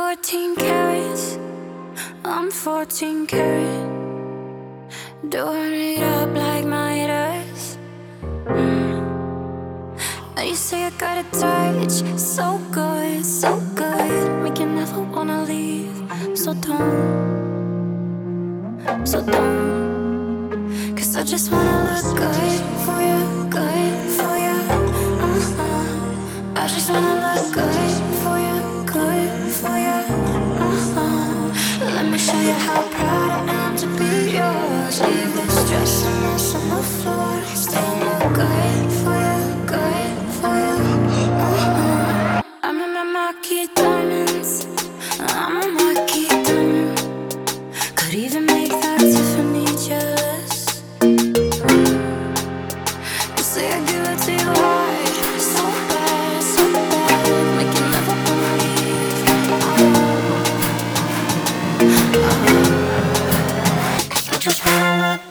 14 carats, I'm 14 karat. Doing it up like my Midas. Now you say I got a touch, so good, so good. Make you never wanna leave. So don't, cause I just wanna look good for you, good for you. I just wanna look good for you, good for you. Let me show you how proud I am to be yours. Leave this dress and mess on the floor. Still look good for you, good for you. I'm in my marquee diamonds. I'm a marquee diamond. Could even make that Tiffany jealous. You say I give it to you hard, so bad, so bad. Make you never wanna leave. I just wanna look.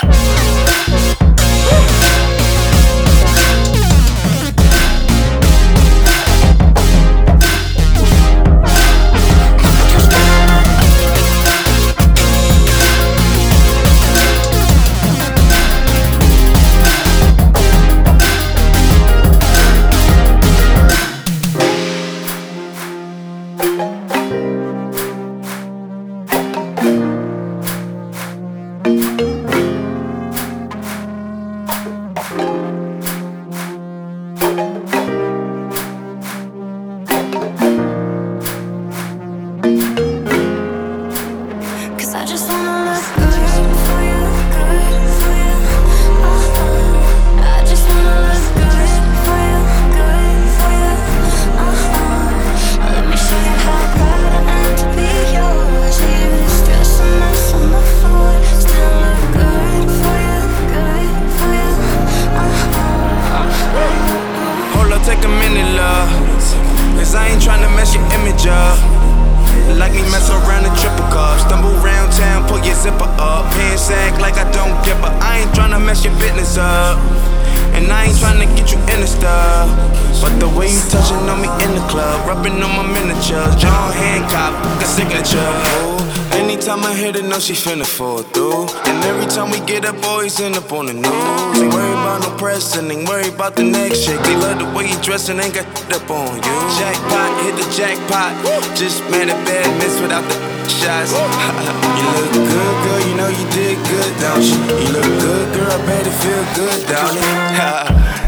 Cause I just wanna look good for you, good for you. I just wanna look good for you, good for you. Let me show you how proud I am to be yours. Leave this dress a mess on the floor. Still look good for you, good for you. Hold up, take a minute, love, cause I ain't tryna mess your image up. Like me mess around and triple cup. Stumble round town, pull your zipper up. Pants sag like I don't give a. I ain't tryna mess your business up, and I ain't tryna get you in the stuff. But the way you touching on me in the club, rubbing on my miniatures, John Hancock, a signature. Ooh, anytime I hit it, know she finna fall through. And every time we get up, boys end up on the news. Ain't worried about no press and ain't worried about the next chick. They love the way you dressing, ain't got up on you. Jackpot, hit the jackpot. Just mad at bad miss without the shots. You look good, girl, you know you did good, don't you? You look good, girl, I bet it feel good, don't it?